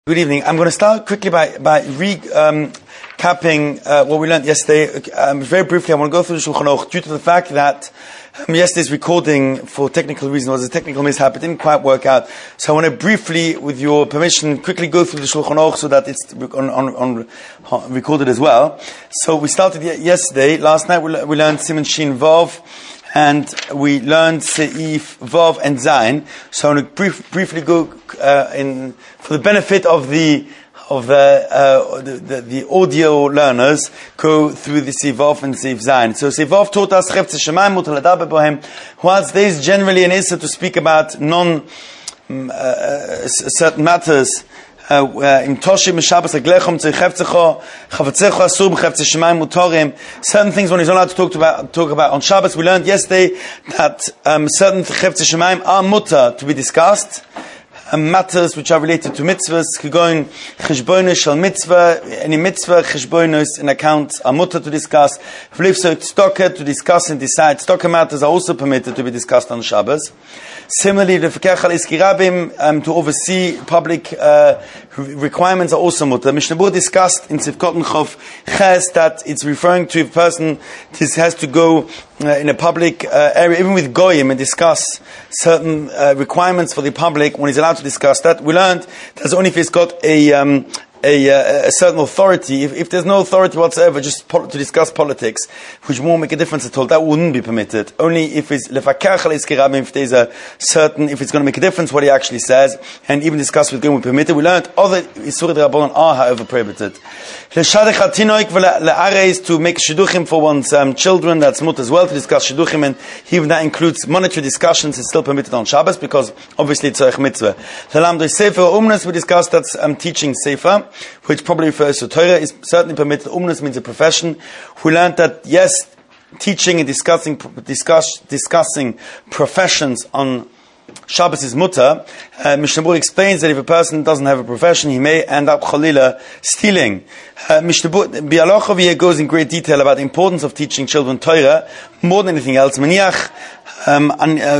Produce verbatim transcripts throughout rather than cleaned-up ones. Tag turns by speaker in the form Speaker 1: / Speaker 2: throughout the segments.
Speaker 1: Good evening. I'm going to start quickly by by recapping um, uh, what we learned yesterday. Um, very briefly, I want to go through the Shulchan Aruch due to the fact that um, yesterday's recording, for technical reasons, was a technical mishap. It didn't quite work out. So I want to briefly, with your permission, quickly go through the Shulchan Aruch so that it's on, on, on, on recorded as well. So we started yesterday. Last night we, we learned Siman Shin Vav. And we learned Seif, Vav, and Zayin. So I'm going to brief, briefly go uh, in for the benefit of the of the, uh, the, the the audio learners. Go through the Seif Vav and Seif Zayin. So Seif Vav taught us Chefetz Shemayim Mutar Ladaber Bohem. Whilst there is generally an issa to speak about non um, uh, certain matters. Im Toshim Shabbos Aglechem Tzechevtzecho Chavetzecho Asur B'Chefetz Shemayim Mutorim. Certain things when he's not allowed to talk about talk about on Shabbos. We learned yesterday that um, certain Chefetz Shemayim are mutter to be discussed. Um, matters which are related to mitzvahs, going cheshbonos shel mitzvah, any mitzvah cheshbonos in account are mutter to discuss. V'lifso tzedakah to discuss and decide. Tzedakah matters are also permitted to be discussed on Shabbos. Similarly, the Fekech al Iski Rabim um, to oversee public uh, requirements are also mutter. Mishnah Berurah discussed in Sivkot Chov Ches that it's referring to a person this has to go uh, in a public uh, area, even with goyim, and discuss certain uh, requirements for the public when he's allowed to discuss that. We learned that's only if he's got a um, A, uh, a certain authority. If, if there's no authority whatsoever, just pol- to discuss politics, which won't make a difference at all, that wouldn't be permitted. Only if it's lefakach al Iski Rabim, if there's a certain, if it's going to make a difference what he actually says, and even discuss with going with permitted. We learned other Isurim Rabbanon are, however, prohibited. L'shadech hatinoik v'la'areis, to make shidduchim for one's um, children, that's mut as well, to discuss shidduchim, and even that includes monetary discussions, is still permitted on Shabbos, because obviously it's a mitzvah. L'lamdoi sefer umnas, we discussed that's um, teaching sefer, which probably refers to Torah, is certainly permitted. Umnus means a profession. We learned that, yes, teaching and discussing discuss, discussing professions on Shabbos is mutter. Uh, Mishnah Berurah explains that if a person doesn't have a profession, he may end up chalila stealing. Uh, Mishnah Berurah Bialochov here goes in great detail about the importance of teaching children Torah more than anything else. Maniach Um, and, uh,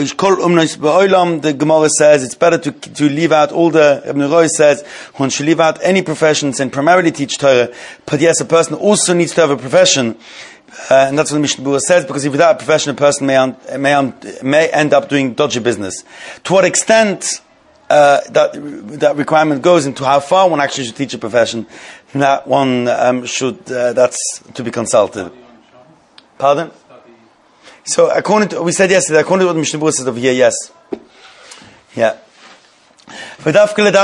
Speaker 1: the Gemara says it's better to to leave out all the, Ibn Roy says one should leave out any professions and primarily teach Torah. But yes, a person also needs to have a profession, uh, and that's what the Mishnah Berurah says, because if without a profession, a person may un, may un, may end up doing dodgy business. To what extent uh, that that requirement goes into how far one actually should teach a profession, that one um, should uh, that's to be consulted. Pardon? So, according to, we said yesterday, according to what the Mishnah Berurah says over here, yes. Yeah. Is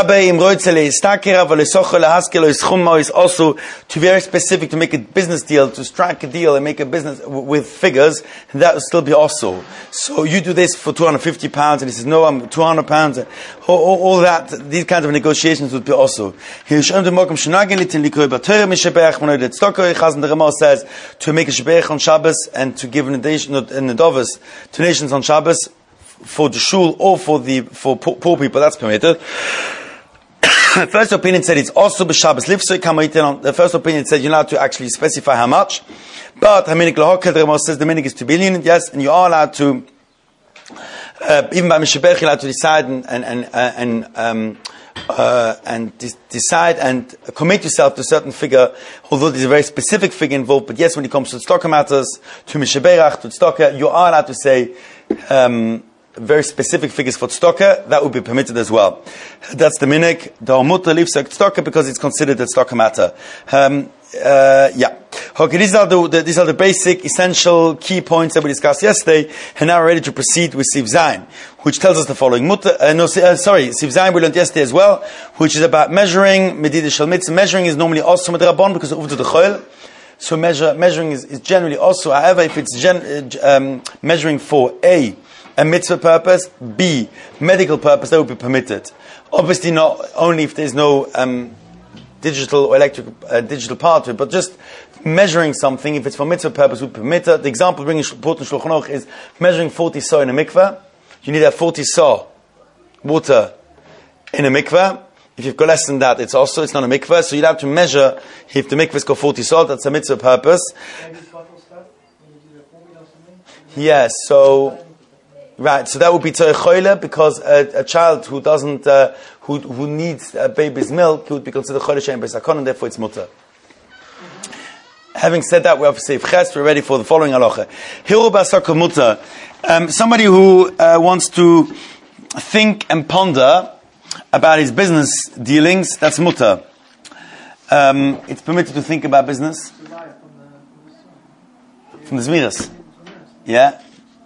Speaker 1: also to be very specific, to make a business deal, to strike a deal and make a business w- with figures, that will still be also. So you do this for two hundred fifty pounds, and he says, no, I'm two hundred pounds, all, all, all that, these kinds of negotiations would be also. The Ramah says to make a shebech on Shabbos and to give an nedavos to nations on Shabbos, for the shul or for the for poor, poor people, that's permitted. First opinion said it's also b'Shabbos lifsoi kamaitin. The first opinion said you're allowed to actually specify how much, but Haminik lahokel, the Ramah says the minik is to be lenient, yes, and you are allowed to uh, even by mishabech you're allowed to decide and and and uh, and um, uh, and de- decide and commit yourself to a certain figure, although there's a very specific figure involved. But yes, when it comes to tzedakah matters, to mishaberach, to tzedakah, you are allowed to say Um, very specific figures for tzedakah, that would be permitted as well. That's the minik. The mutter leaves tzedakah because it's considered a tzedakah matter. Um, uh, yeah. Okay, these are the, the these are the basic, essential, key points that we discussed yesterday, and now we're ready to proceed with Seif Zayin, which tells us the following. Mutter, uh, no, uh, sorry, Seif Zayin we learned yesterday as well, which is about measuring. Medidah shel mitzvah. Measuring is normally also midrabban because of uvda the choil. So measure measuring is, is generally also. However, if it's gen, uh, um, measuring for a a mitzvah purpose, B, medical purpose, that would be permitted. Obviously not only if there's no um, digital or electric uh, digital part to it, but just measuring something, if it's for mitzvah purpose, would be permitted. The example bringing important Shulchan Aruch is measuring forty saw in a mikveh. You need to have forty saw water in a mikveh. If you've got less than that, it's also, it's not a mikveh, so you'd have to measure if the mikveh's got forty saw, that's a mitzvah purpose. Yes, so Right, so that would be tzarech choile, because a, a child who doesn't, uh, who who, who needs a baby's milk, he would be considered chodesh she'ein b'sakon, and therefore it's mutter. Having said that, we have to say ches. We're ready for the following halacha. Hiru b'asakon mutter. Um, somebody who uh, wants to think and ponder about his business dealings, that's mutter. Um, it's permitted to think about business from the Zmiras. Yeah.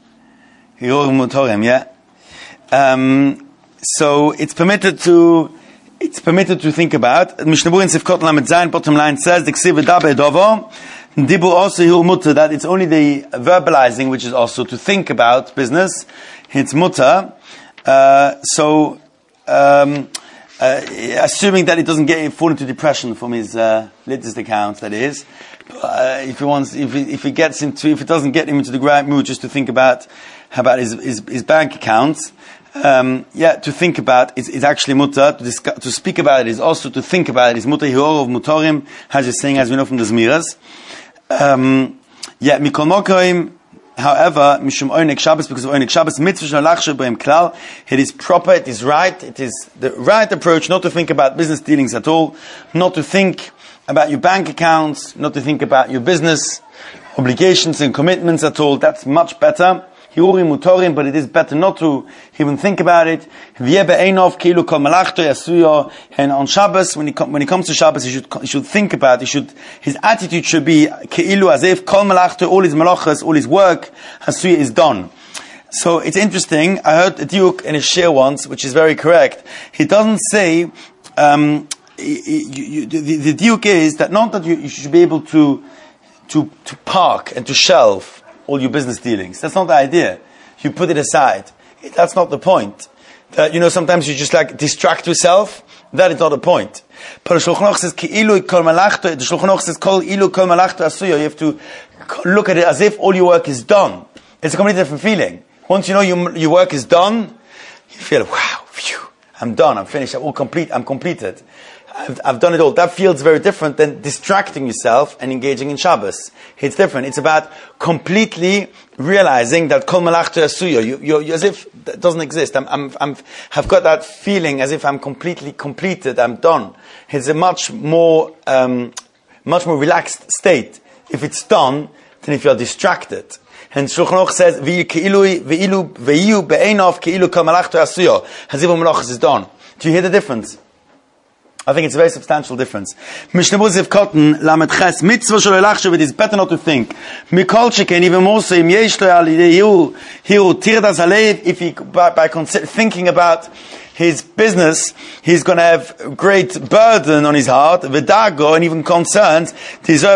Speaker 1: Yeah. Um, so it's permitted to it's permitted to think about. Mishnah Berurah in Sifkot Lamed Zayin, bottom line says, Dibu also hiru mutter, that it's only the verbalizing which is also to think about business. It's mutter. Uh, so, um, uh, assuming that it doesn't get fall into depression from his uh, latest account, that is. Uh, if he wants, if he, if he gets into, if it doesn't get him into the right mood, just to think about about his his, his bank accounts. Um, yeah, to think about is, is actually mutter. To, discuss, to speak about it is also to think about it. Is mutter hior of mutorim, as you're saying, as we know from the Zmiras. Um, yeah, mikol mokoim. However, mishum oinek Shabbos, because of oinek Shabbos, mitzvah shalachshe b'hem klal. It is proper. It is right. It is the right approach not to think about business dealings at all, not to think about your bank accounts, not to think about your business obligations and commitments at all. That's much better. Hiurim mutorim, but it is better not to even think about it. And on Shabbos, when he, com- when he comes to Shabbos, he should, he should think about, he should, his attitude should be keilu, as if kol malachto, all his malachas, all his work, hasuya is done. So it's interesting. I heard a diuk in his share once, which is very correct. He doesn't say, um, you, you, the, the diuk is that not that you, you should be able to, to, to park and to shelve all your business dealings. That's not the idea. You put it aside. That's not the point. That, you know, sometimes you just like distract yourself. That is not the point. But the Shulchan Aruch says, Ki ilu kol malachto, the Shulchan Aruch says, Kol ilu kol malachto asuyo. You have to look at it as if all your work is done. It's a completely different feeling. Once you know your, your work is done, you feel, wow, phew, I'm done, I'm finished, I'm all complete, I'm completed. I've, I've done it all. That feels very different than distracting yourself and engaging in Shabbos. It's different. It's about completely realizing that kol malachto asuyo. You, you, you, as if that doesn't exist. I'm, I'm, I'm, have got that feeling as if I'm completely completed. I'm done. It's a much more, um, much more relaxed state if it's done than if you're distracted. And Shulchan Aruch says, "V'ilu v'ilu v'iyu be'enov keilu kol malachto asuyo." As if a malachas is done. Do you hear the difference? I think it's a very substantial difference. Mishnah Berurah Zivkotten Lamed Ches mitzvah shelo lachshav. It is better not to think. Mikol sheken, even more so, im yesh lo al yidei hiru hiru tirdas alev. If he by, by consider, thinking about his business, he's going to have a great burden on his heart, v'dago, and even concerns. Certainly,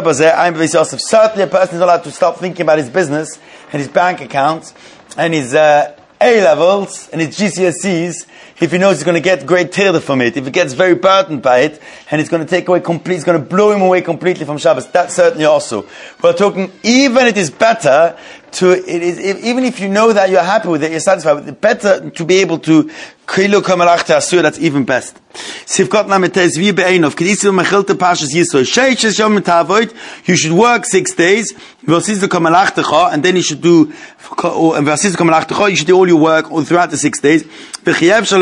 Speaker 1: a person is allowed to stop thinking about his business and his bank accounts and his uh, A levels and his G C S Es. If he knows he's going to get great tirda from it, if he gets very burdened by it, and it's going to take away complete, it's going to blow him away completely from Shabbos. That's certainly also. We're talking, even it is better to, it is, if, even if you know that you're happy with it, you're satisfied with it, better to be able to, that's even best. You should work six days, and then you should do, you should do all your work all throughout the six days. Is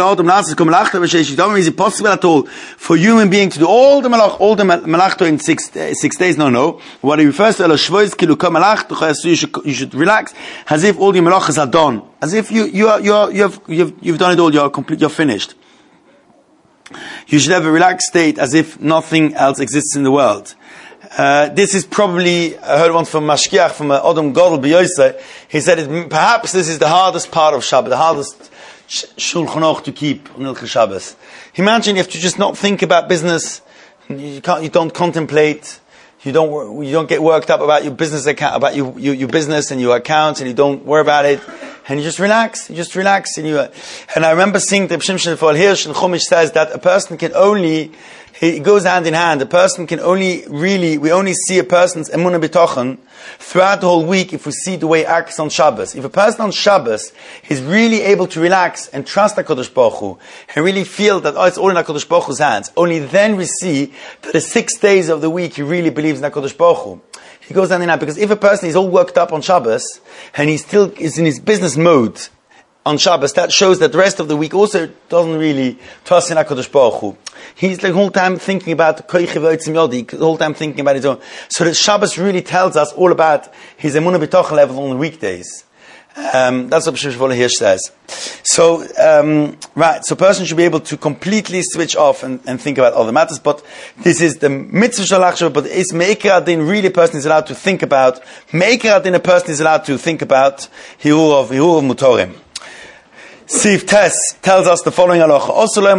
Speaker 1: it possible at all for human being to do all the malach, all the malachto in six uh, six days? No, no. What he refers to, you should, you should relax, as if all the malachas are done, as if you you are you are, you have you've, you've done it all. You are complete. You're finished. You should have a relaxed state, as if nothing else exists in the world. Uh, this is probably, I heard one from Mashkiach, from uh, Odom Godel B'Yosei. He said, it, perhaps this is the hardest part of Shabbat, the hardest Shulchan Aruch to keep on Hilchos Shabbos. Imagine you have to just not think about business. You can't, you don't contemplate. You don't, you don't get worked up about your business account, about your, your, your business and your accounts, and you don't worry about it. And you just relax. You just relax. And you, and I remember seeing the Shimshon Fol Hirsch and Chumash says that a person can only, it goes hand in hand. A person can only really, we only see a person's emunah b'tochen throughout the whole week if we see the way he acts on Shabbos. If a person on Shabbos is really able to relax and trust HaKadosh Baruch Hu and really feel that, oh, it's all in HaKadosh Baruch Hu's hands, only then we see that the six days of the week he really believes in HaKadosh Baruch Hu. He goes hand in hand, because if a person is all worked up on Shabbos and he still is in his business mode on Shabbos, that shows that the rest of the week also doesn't really trust in HaKadosh Baruch Hu. He's the whole time thinking about the whole time thinking about his own. So that Shabbos really tells us all about his emunah b'toch level on the weekdays. Um, that's what Shmuel Hirsch says. So, um, right, so a person should be able to completely switch off and, and think about other matters, but this is the mitzvah shalach, but is me'ikar adin really a person is allowed to think about, me'ikar adin a person is allowed to think about hirur of, hirur of mutorim. Sif Tes tells us the following halacha, also lo'im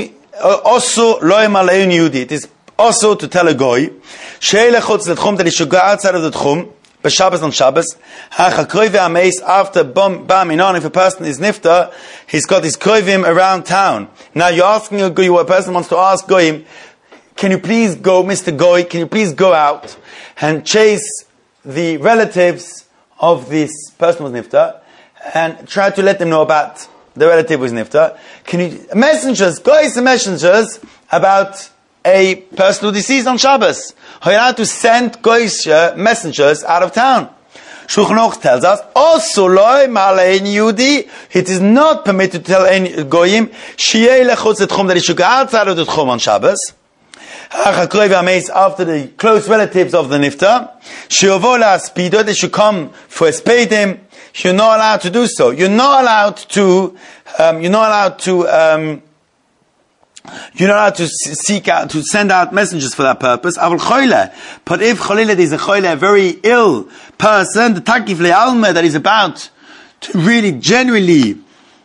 Speaker 1: alein yudi, it is also to tell a goy, she'elech chutz l'tchum, that he should go outside of the tchum, but Shabbos on Shabbos, after Bam Inon, if a person is nifta, he's got his kroivim around town. Now you're asking a goy, a person wants to ask goyim, can you please go, Mister Goy, can you please go out and chase the relatives of this person who was nifta and try to let them know about the relative who was nifta? Can you, messengers, goys and messengers about a person who deceased on Shabbos. Are you allowed to send goyish messengers out of town? Shulchan Aruch tells us, also loy ma'alein Yehudi, it is not permitted to tell any goyim, shi'ei lechutz etchum, that he should go outside of the tchum on Shabbos. After the close relatives of the nifta, she'ovo la'aspido, they should come for a spadim. You're not allowed to do so. You're not allowed to, um, you're not allowed to, um, You're not allowed to seek out, to send out messengers for that purpose. But if Cholile is a Cholile, a very ill person, the Takif Le'alme, that is about to really genuinely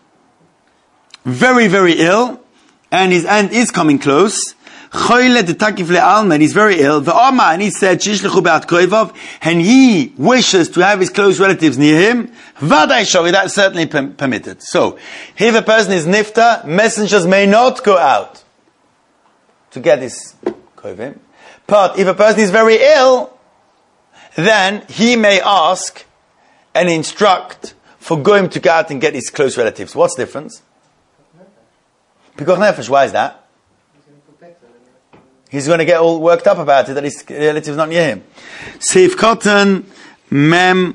Speaker 1: very, very ill, and his end is coming close. Cholile the Takif Le'alme, and he's very ill. The Oma, and he said, Shishlechu Be'at Koivov, and he wishes to have his close relatives near him. Vadai Shori, that's certainly per- permitted. So, if a person is nifta, messengers may not go out to get his koivim. But if a person is very ill, then he may ask and instruct for going to go out and get his close relatives. What's the difference? Pikuach nefesh, why is that? He's going to get all worked up about it that his relative is not near him. Seif Cotton, Mem,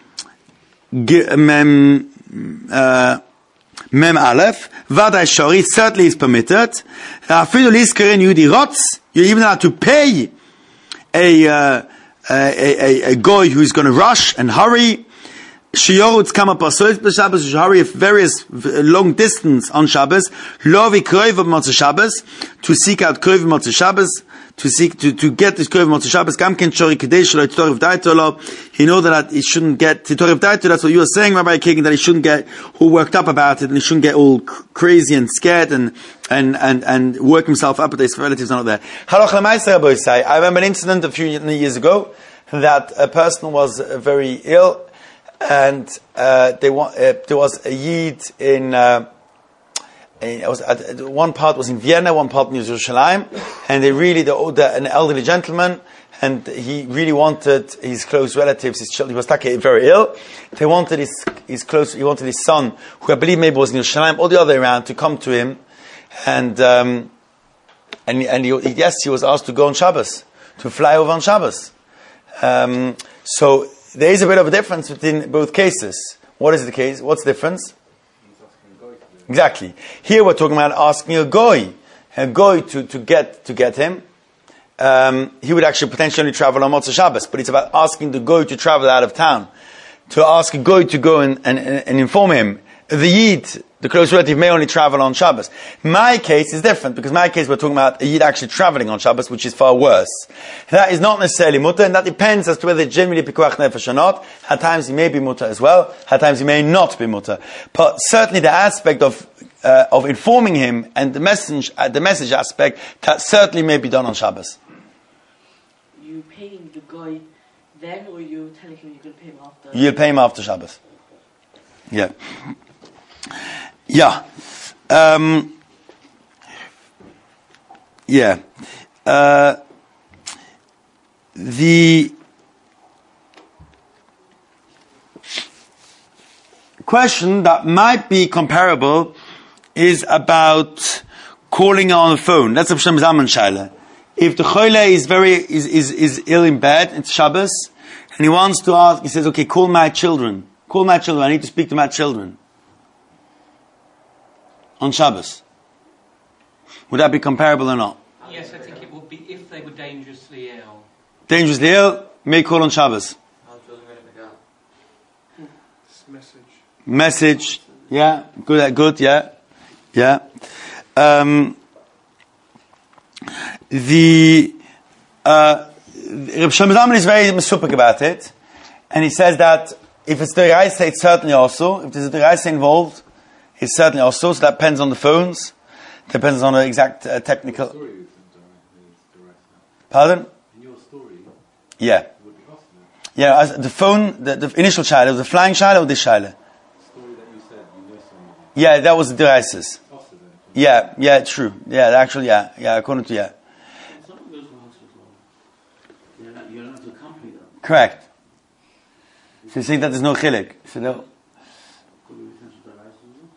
Speaker 1: Mem, uh, Mem Aleph, Vadai Shori, certainly is permitted. Afidu Liskeren Yudi Rotz, you're even allowed to pay a, uh, a, a, a goy who's going to rush and hurry. Shiyorutz kama pasois b'Shabbos, hurry a various long distance on Shabbos. Lovi kroiv of Motzei Shabbos, to seek out kroiv of Motzei Shabbos, to seek to to get this kroiv of Motzei Shabbos. Gam ken shori kedei shelo tzorif daitolo. He know that he shouldn't get tzorif daitolo. That's what you were saying, Rabbi Kagan, that he shouldn't get all worked up about it, and he shouldn't get all crazy and scared and and and and work himself up, but his relatives are not there. Halach l'maaseh, Rabbi say. I remember an incident a few years ago that a person was very ill. And uh, they want, uh, there was a Yid in, uh, in was, uh, one part was in Vienna, one part in Yerushalayim, and they really, the, the, an elderly gentleman, and he really wanted his close relatives, his children, he was like very ill, they wanted his, his close, he wanted his son, who I believe maybe was in Yerushalayim, or the other way around, to come to him, and, um, and, and he, yes, he was asked to go on Shabbos, to fly over on Shabbos. Um, so, there is a bit of a difference between both cases. What is the case? What's the difference? Exactly. Here we're talking about asking a goy, a goy to, to get to get him. Um, he would actually potentially travel on Motzei Shabbos, but it's about asking the goy to travel out of town, to ask a goy to go and, and, and inform him. The Yid, the close relative, may only travel on Shabbos. My case is different, because my case we're talking about a Yid actually traveling on Shabbos, which is far worse. That is not necessarily mutter, and that depends as to whether it's generally pikuach nefesh or not. At times he may be mutter as well, at times he may not be mutter. But certainly the aspect of uh, of informing him and the message, uh, the message aspect, that certainly may be done on Shabbos.
Speaker 2: You paying the guy then, or you telling him you're going to pay him after?
Speaker 1: You'll pay him after Shabbos. Yeah. Yeah. Um, yeah. Uh, the question that might be comparable is about calling on the phone. That's a Hashem Zaman Shaila. If the Choyle is very, is, is, is ill in bed, it's Shabbos, and he wants to ask, he says, okay, call my children. Call my children. I need to speak to my children. on Shabbos. Would that be comparable or not?
Speaker 3: Yes, I think it would be if they were dangerously ill.
Speaker 1: Dangerously ill, may call on Shabbos.
Speaker 4: Message.
Speaker 1: Message, yeah, good, good, yeah, yeah. Um, the uh, Reb Shlomo Zalman is very mesupik about it, and he says that if it's the Reise, it's certainly also. If there's a Reise involved, it's certainly also. So that depends on the phones, depends on the exact uh, technical.
Speaker 4: Story is
Speaker 1: Pardon?
Speaker 4: in your story,
Speaker 1: Yeah,
Speaker 4: it would be possible.
Speaker 1: yeah. As the phone, the, the initial shaila, was the flying shaila or this shaila?
Speaker 4: Story that you said, you know somebody.
Speaker 1: Yeah, that was the Reises.
Speaker 4: Possible.
Speaker 1: Yeah, yeah, true. Yeah, actually, yeah, yeah. According to yeah.
Speaker 5: Some of those ones as well. You're not, you're not to accompany them.
Speaker 1: Correct. So you think that there's no chilik? So no.
Speaker 5: Could we return to the rice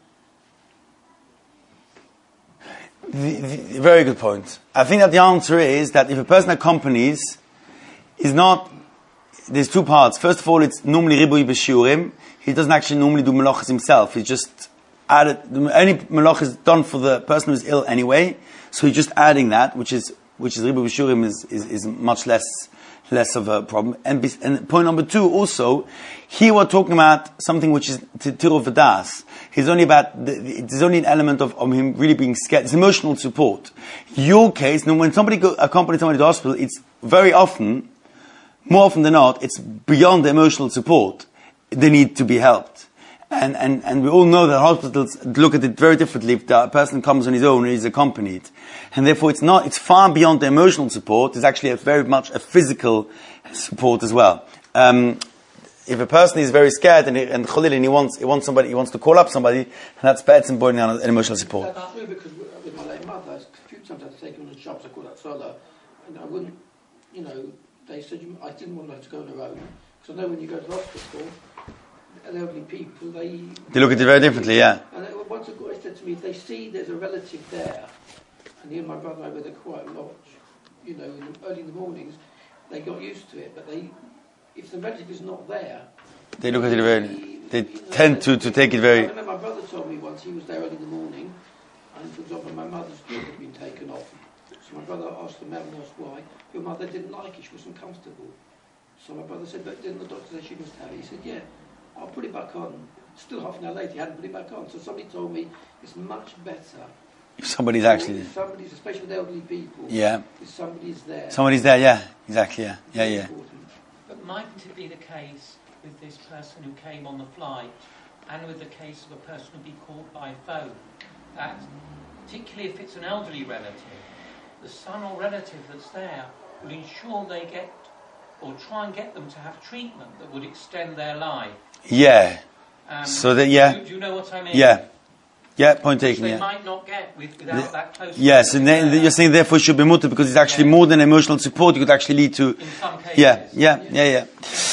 Speaker 5: as well?
Speaker 1: The, the, very good point. I think that the answer is that if a person accompanies, is not. There's two parts. First of all, it's normally ribui b'shiurim. He doesn't actually normally do melachas himself. He just added. Any melach is done for the person who's ill anyway. So he's just adding that, which is which is ribui b'shiurim is, is is much less less of a problem. And, be, and point number two, also, here we're talking about something which is tirov v'das. He's only about, the, the, there's only an element of, of him really being scared. It's emotional support. Your case, now when somebody go, accompanies somebody to the hospital, it's very often, more often than not, it's beyond the emotional support. They need to be helped. And, and, and we all know that hospitals look at it very differently if the person comes on his own or is accompanied. And therefore it's not, it's far beyond the emotional support. It's actually a very much a physical support as well. Um, if a person is very scared and, he, and Khalil and he wants, he wants somebody, he wants to call up somebody, and that's better than putting on an emotional support.
Speaker 6: That's true because with my late mother, a few times I had to take her to the shops, I called out further, and I wouldn't, you know, they said you, I didn't want her to go on her own. Because I know when you go to the hospital, elderly people, they...
Speaker 1: They look at it very differently, yeah.
Speaker 6: And they, once a guy said to me, if they see there's a relative there, and he and my brother and I were there quite a lot, you know, in the, early in the mornings, they got used to it, but they, if the relative is not there...
Speaker 1: They look at it very... They you know, tend to, to take it very...
Speaker 6: I remember my brother told me once, he was there early in the morning, and for example, my mother's drink had been taken off. So my brother asked the medical nurse why. Your mother didn't like it, she wasn't comfortable. So my brother said, but didn't the doctor say she must have it? He said, yeah. I'll put it back on. Still half an hour later, he hadn't put it back on. So somebody told me it's much better.
Speaker 1: If somebody's actually...
Speaker 6: If somebody's, especially with elderly people.
Speaker 1: Yeah.
Speaker 6: If somebody's there.
Speaker 1: Somebody's there, yeah. Exactly, yeah. Yeah, yeah.
Speaker 3: But mightn't it be the case with this person who came on the flight and with the case of a person who'd be called by phone, that particularly if it's an elderly relative, the son or relative that's there would ensure they get, or try and get them to have treatment that would extend their life.
Speaker 1: Yeah.
Speaker 3: Um,
Speaker 1: so that, yeah.
Speaker 3: Do, do you know what I mean?
Speaker 1: Yeah. Yeah, point taken,
Speaker 3: they
Speaker 1: yeah.
Speaker 3: might not get with, without
Speaker 1: the,
Speaker 3: that close...
Speaker 1: Yes, and then you're saying therefore it should be mutter because it's actually yeah. more than emotional support. It could actually lead to...
Speaker 3: In some cases.
Speaker 1: Yeah, yeah, yeah, yeah.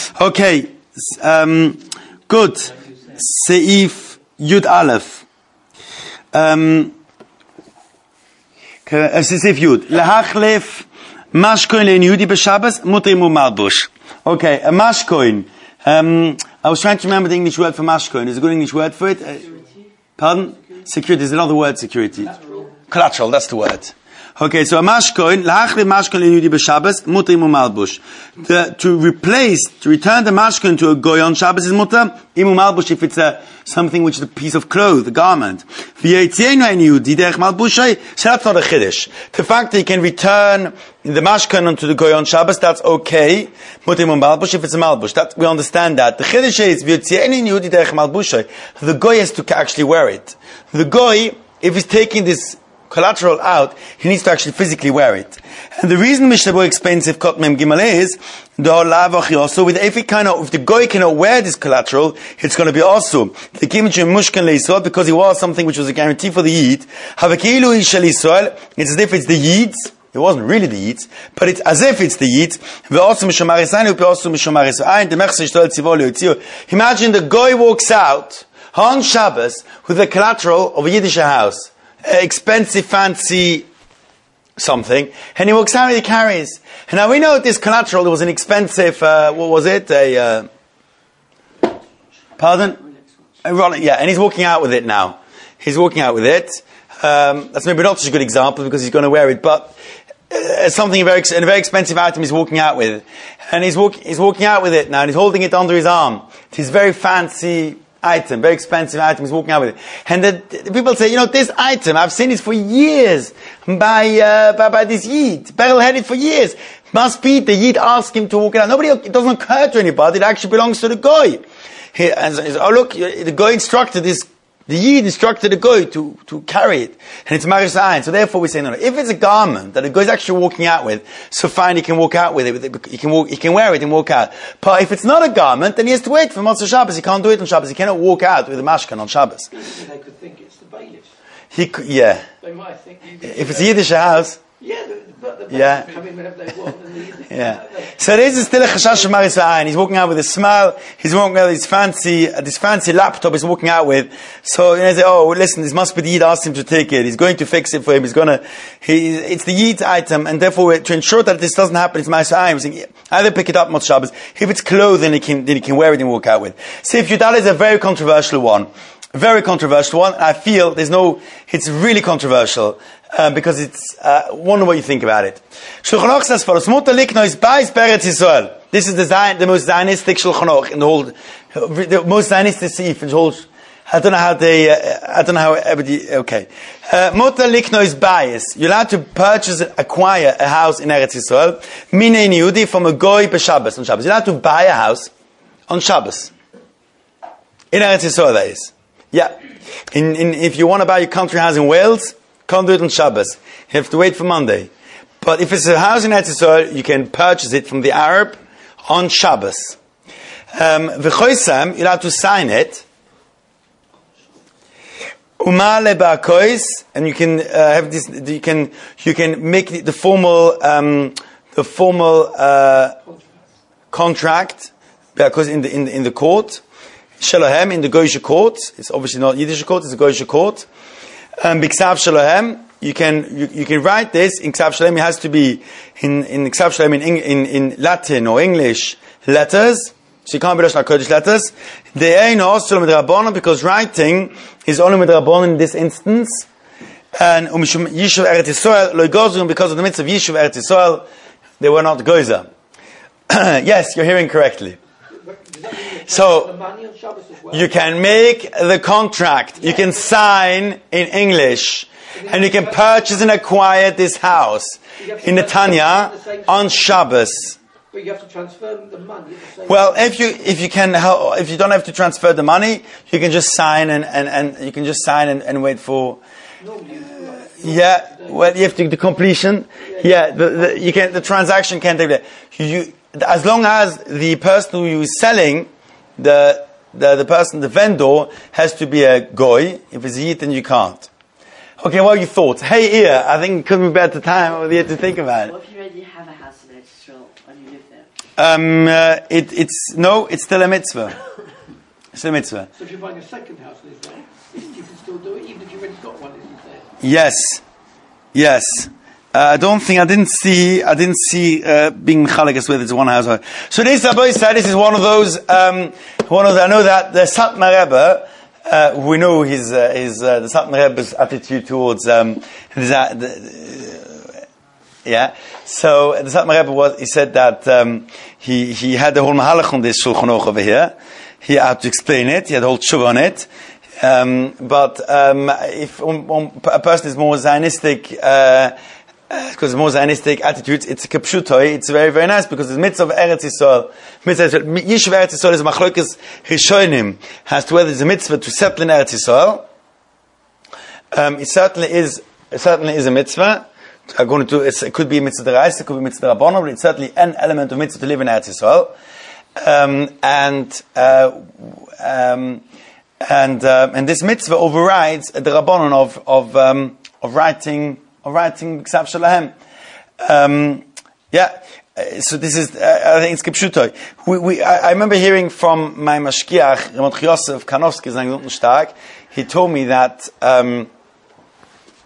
Speaker 1: Okay. Um, good. Seif Yud Aleph. Um, Seif Yud. Lehachlef mashkoin le'en Yudi b'Shabbos mutter imu malbush. Okay, a mashkoin. Um, I was trying to remember the English word for mashkoin. Is a good English word for it? Uh, pardon? Security. There's another word, security. Collateral. Collateral, that's the word. Okay, so a mashkoin, lahachli mashkoin le'yudi b'Shabbos, mutter imu malbush. To replace, to return the mashkoin to a goy on Shabbos is mutter, imu malbush if it's a, something which is a piece of cloth, a garment. V'yetzienu en yudi derech malbushai, so that's not a chiddush. The fact that you can return the mashkoin onto the goy on Shabbos, that's okay. Mutter imu malbush if it's a malbush. That, we understand that. The chiddush is, v'yetzienu en yudi derech malbushai. The goy has to actually wear it. The goy, if he's taking this collateral out, he needs to actually physically wear it. And the reason Mishnah Berurah explains if Kot Mem Gimel is, also with if he cannot, if the goy cannot wear this collateral, it's going to be also the Kimchi Mushkan LeYisrael because he wore something which was a guarantee for the Yid. Havekilu Ishal Yisrael. It's as if it's the Yid's. It wasn't really the Yid's, but it's as if it's the Yid's. Imagine the goy walks out on Shabbos with the collateral of a Yiddish house. Expensive, fancy something, and he walks out and he carries. And now we know this collateral, it was an expensive, uh, what was it? A, uh, pardon? A Rolex, yeah, and he's walking out with it now. He's walking out with it. Um, that's maybe not such a good example because he's going to wear it, but uh, something very, a very expensive item he's walking out with. And he's, walk, he's walking out with it now, and he's holding it under his arm. It's his very fancy item, very expensive item, he's walking out with it. And the, the people say, you know, this item, I've seen it for years by, uh, by, by this Yid. Beryl had it for years. Must be the Yid asked him to walk it out. Nobody, it doesn't occur to anybody, it actually belongs to the Goy. He, and so he said, oh look, the Goy instructed this, the Yid instructed the Goy to, to carry it. And it's Marish Zayin. So therefore we say, no, no, if it's a garment that the Goy is actually walking out with, so fine, he can walk out with it, he can walk, he can wear it and walk out. But if it's not a garment, then he has to wait for Motzei Shabbos. He can't do it on Shabbos. He cannot walk out with a mashkan on Shabbos.
Speaker 6: They could think it's the bailiffs.
Speaker 1: He could, yeah.
Speaker 6: They might think you
Speaker 1: If it's a Yiddish house,
Speaker 6: yeah, the, but the bailiffs
Speaker 1: Yeah.
Speaker 6: come in whenever they want. And the,
Speaker 1: yeah. So this is still a chashash of Marish Zayin. He's walking out with a smile. He's walking out with his fancy, uh, this fancy laptop he's walking out with. So, you know, they say, oh, listen, this must be the Yid asked him to take it. He's going to fix it for him. He's gonna, he, it's the Yid's item, and therefore, to ensure that this doesn't happen, it's Marish Zayin. He's saying, either pick it up Motzei Shabbos. If it's clothing, he can, then he can wear it and walk out with. Sif Yudal is a very controversial one. Very controversial one. I feel there's no, it's really controversial, uh, because it's, uh, wonder what you think about it. Shulchan Aruch says follows, Mutar liknos bais beretz Yisrael. This is the Zion, the most Zionistic Shulchan Aruch in the whole, the most Zionistic Seif in the whole, I don't know how they, uh, I don't know how everybody, okay. Mutar liknos bais. You're allowed to purchase, acquire a house in Eretz Yisrael, minei Yehudi, from a Goy b'Shabbos, on Shabbos. You're allowed to buy a house on Shabbos. In Eretz Yisrael, that is. Yeah. In, in, if you want to buy your country house in Wales, can't do it on Shabbos. You have to wait for Monday. But if it's a house in Eretz Yisrael, you can purchase it from the Arab on Shabbos. Um, V'choisam, you're allowed to sign it. Umale ba'kois, and you can uh, have this. You can you can make the, the formal um, the formal uh, contract because in the in the, in the court. Shalahem in the Goyish court. It's obviously not Yiddish court, it's a Goyish court. Um, B'Ksav Shalahem, you can, you, you can write this in Ksav Shalahem. It has to be in, in Ksav Shalahem in, in, in Latin or English letters. So you can't be Lashon HaKodesh letters. They ain't also with Rabbanon because writing is only with Rabbanon in this instance. And Umishum Yishuv Eretz Yisrael, Lo Gozum, because of the mitzvah of Yishuv Eretz Yisrael, they were not Gozer. Yes, you're hearing correctly. So, you can make the contract, you can sign in English, and you can purchase and acquire this house in Netanya on Shabbos.
Speaker 6: But you have to transfer the money.
Speaker 1: Well, if you if you can if you don't have to transfer the money, you can just sign and, and, and you can just sign and, and wait for. Yeah, well, you have to the completion. Yeah, the, the you can the transaction can take that. You as long as the person who you're selling. The, the the person, the vendor, has to be a goy. If it's a yid, then you can't. Okay, what are your thoughts? Hey, here, I think it could be better time over here to think about it.
Speaker 2: What if you already have a house in Eretz Yisrael and you live there?
Speaker 1: Um, uh, it, it's no, it's still a mitzvah. It's still a mitzvah.
Speaker 6: So if you're buying a second house in Israel, you can still do it, even if you've already got one, isn't there?
Speaker 1: Yes, yes. Uh, I don't think I didn't see I didn't see uh, being mechalekas with it's one house. So this Rabbi said this is one of those um, one of the, I know that the Satmar Rebbe uh, we know his uh, his uh, the Satmar Rebbe's attitude towards um, his, uh, the, uh, yeah. So the Satmar Rebbe was he said that um, he he had the whole mahalach on this Shulchan Aruch over here. He had to explain it. He had a whole tshuva on it. Um, but um, if um, um, a person is more Zionistic. Uh, Because more Zionistic attitudes, it's kapshutoi. It's very, very nice because the mitzvah of Eretz Yisrael, mitzvah Yishuv Eretz Yisrael is a machlokes rishonim as to whether it's a mitzvah to settle in Eretz Yisrael. Um, it certainly is. It certainly is a mitzvah. According to it's, it could be a mitzvah deraisa, it could be a mitzvah rabbanon, but it's certainly an element of mitzvah to live in Eretz Yisrael. Um, and uh, um, and uh, and this mitzvah overrides the rabbanon of of um, of writing. Of writing Ksav Shalahem. Um, yeah, so this is, uh, I think it's Kipshutoy. We, we, I, I remember hearing from my mashkiach, Ramot Yosef Kanofsky, Zangutenstag, he told me that, um,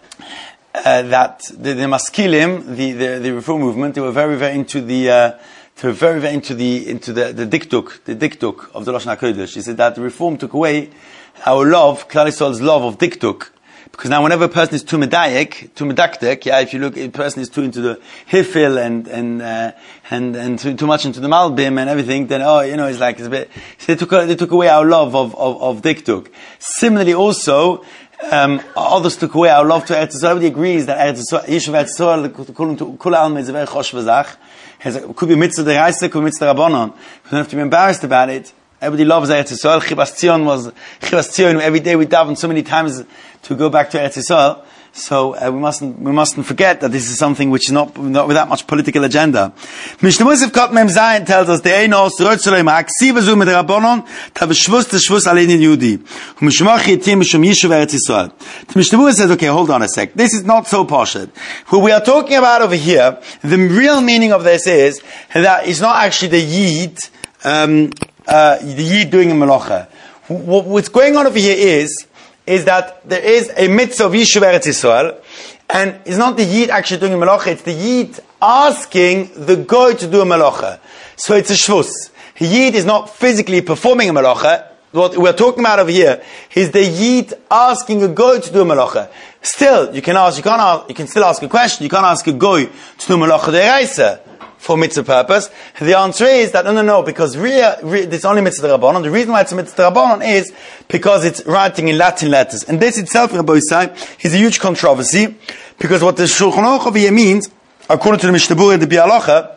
Speaker 1: uh, that the, the Maskilim, the, the, the reform movement, they were very, very into the, uh, to very, very into the into the the diktuk, the diktuk of the Lashon HaKodesh. He said that the reform took away our love, Klal Yisrael's love of diktuk. Because now whenever a person is too medayek, too medaktek, yeah, if you look, a person is too into the hifil and, and, uh, and, and too, too much into the malbim and everything, then, oh, you know, it's like, it's a bit, so they took, they took away our love of, of, of diktuk. Similarly also, um, others took away our love to Eretz Yisrael. Everybody agrees that Eretz Yisrael, Yishuv Eretz Yisrael, Kula Alma is a very chosh v'zach. Could be mitzvah deraisa, could be mitzvah rabbanon. We don't have to be embarrassed about it. Everybody loves Eretz Yisrael. Chibas Tzion was, Chibas Tzion, every day we daven so many times to go back to Eretz Yisrael. So uh, we mustn't we mustn't forget that this is something which is not not with that much political agenda. Mishnah Musaf Kot Mem Zayin tells us the Einos Rotzolem Aksiv Zu Mit Rabbanon Tav Shvus Tshvus Alein Yehudi Umishmach Yitim Mishum Yishuv Eretz Yisrael. The Mishnah Musaf says, okay, hold on a sec. This is not so poshut. What we are talking about over here, the real meaning of this is that it's not actually the Yid, um, uh, the Yid doing a melacha. What's going on over here is. is that there is a mitzvah of Yishuv Eretz Yisrael, and it's not the Yid actually doing a melacha, it's the Yid asking the Goy to do a melacha. So it's a shvus. Yid is not physically performing a melacha. What we're talking about over here is the Yid asking a Goy to do a melacha. Still, you can ask, you can't ask, you can still ask a question, you can't ask a Goy to do a melacha de'eraisa for mitzvah purpose. The answer is that no, no, no, because really, really it's only mitzvah rabbanon. The reason why it's a mitzvah rabbanon is because it's writing in Latin letters, and this itself, Rabbi Yisai, is a huge controversy, because what the Shulchan Aruch over here means, according to the Mishnah Berurah and the Bialacha,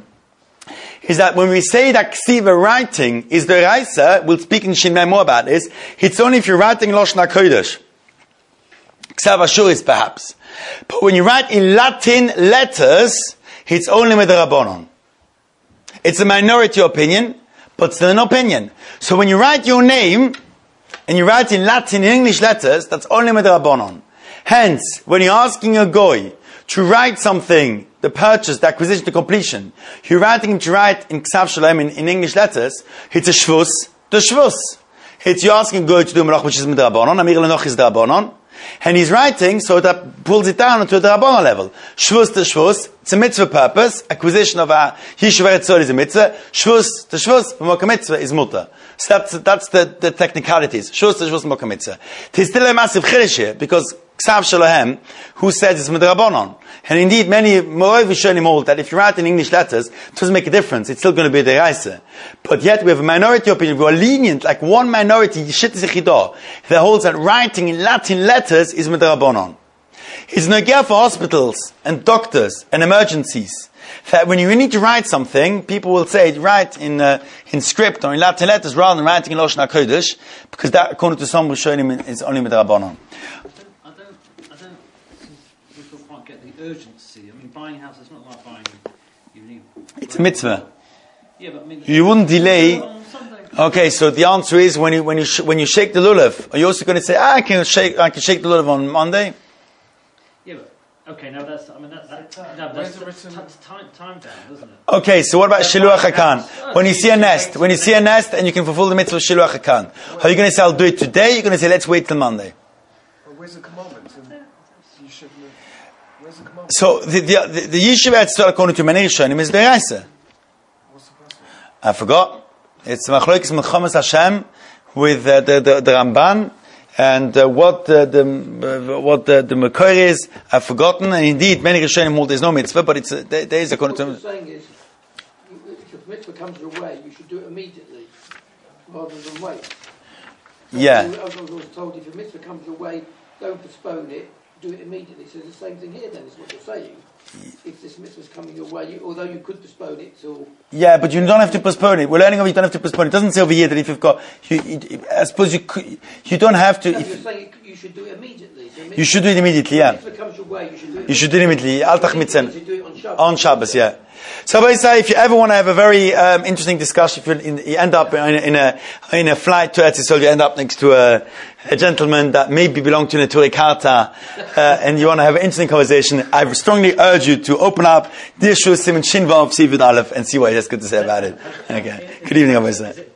Speaker 1: is that when we say that ksiva writing is the Raisa, we'll speak in Shin Mem more about this. It's only if you're writing Lashon HaKodesh, Ksav Ashuris perhaps, but when you write in Latin letters, it's only with the Rabbanon. It's a minority opinion, but still an opinion. So when you write your name, and you write in Latin, in English letters, that's only with the Rabbanon. Hence, when you're asking a Goy to write something, the purchase, the acquisition, the completion, you're writing him to write in Ksav Shalom, in, in English letters, it's a shvus, the shvus. It's you're asking a Goy to do melach, which is with the Rabbanon, Amir Lenoch is the Rabbanon, and he's writing, so that pulls it down to the Rabbanon level. Shvus to shvus, it's a mitzvah purpose. Acquisition of a Yishuv Eretz Yisrael is a mitzvah. Shvus to shvus, Moka mitzvah is mutter. So that's, that's the, the technicalities. Shvus to shvus, Moka mitzvah. There's still a massive chiddush here, because Ksav Shalohem, who says it's midrabanon. And indeed, many Moroi Vishonim hold that if you write in English letters, it doesn't make a difference. It's still going to be the Reise. But yet we have a minority opinion. We are lenient, like one minority, Yishit Zechidah, that holds that writing in Latin letters is midrabanon. It's nogea for hospitals and doctors and emergencies. That when you need to write something, people will say, write in uh, in script or in Latin letters rather than writing in Lashon HaKodesh, because that, according to some Rishonim, is only midrabanon.
Speaker 5: Urgency. I mean, buying a house is not like buying. You need.
Speaker 1: It's a mitzvah.
Speaker 5: Yeah, but I mean,
Speaker 1: you wouldn't delay. Okay, so the answer is when you when you sh- when you shake the lulav, are you also going to say, ah, I can shake I can shake the lulav on Monday?
Speaker 5: Yeah, but okay, now that's I mean that, that, no, that's t- t- time time down, doesn't it?
Speaker 1: Okay, so what about shiluach hakan? When you see a nest, when you see a nest and you can fulfill the mitzvah of shiluach hakan, are you going to say I'll do it today? You're going to say let's wait till Monday.
Speaker 4: Well, where's the commandment? You should.
Speaker 1: So the the the, the Yishuv Eretz Yisrael according to many Rishonim is Be'eraisa. I forgot. It's Machlokes Melchamas Hashem with uh, the, the the Ramban, and uh, what uh, the uh, what the, the Makor is. I've forgotten. And indeed, many Rishonim hold there's no mitzvah, but it's uh, there, there is according
Speaker 6: what
Speaker 1: to.
Speaker 6: What you're saying is, if the mitzvah comes your way, you should do it immediately rather than wait.
Speaker 1: Yeah.
Speaker 6: I was always told if a mitzvah comes your way, don't postpone it. Do it immediately. So the same thing here then is what you're saying. If this mitzvah is coming your way, you, although you could postpone it till...
Speaker 1: Yeah, but you don't have to postpone it. We're learning over you don't have to postpone it. It doesn't say over here that if you've got... You, you, I suppose you could, you don't have to...
Speaker 6: No,
Speaker 1: if,
Speaker 6: you're saying you should do it immediately. So
Speaker 1: you should do it immediately, yeah.
Speaker 6: If it comes your way, you should do it
Speaker 1: You should do it immediately. Al tach mitzen.
Speaker 6: You do it on Shabbos.
Speaker 1: On Shabbos, yeah. So I say, if you ever want to have a very um, interesting discussion, if you, in, you end up in a, in a in a flight to Eretz Yisrael, you end up next to a, a gentleman that maybe belonged to Neturei Karta, uh, and you want to have an interesting conversation, I strongly urge you to open up Dir Shus Siman Shin Vav Sivud Aleph and see what he has good to say about it. Okay. Good evening, Rabbi Yisrael.